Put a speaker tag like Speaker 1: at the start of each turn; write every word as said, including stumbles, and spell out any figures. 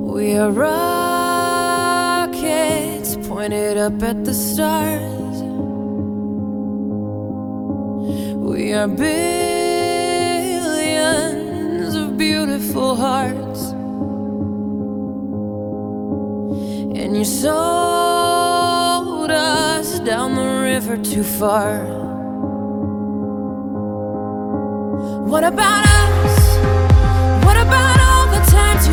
Speaker 1: We are rockets pointed up at the stars. We are billions of beautiful hearts. And you sold us down the river too far. What about us? What about all the times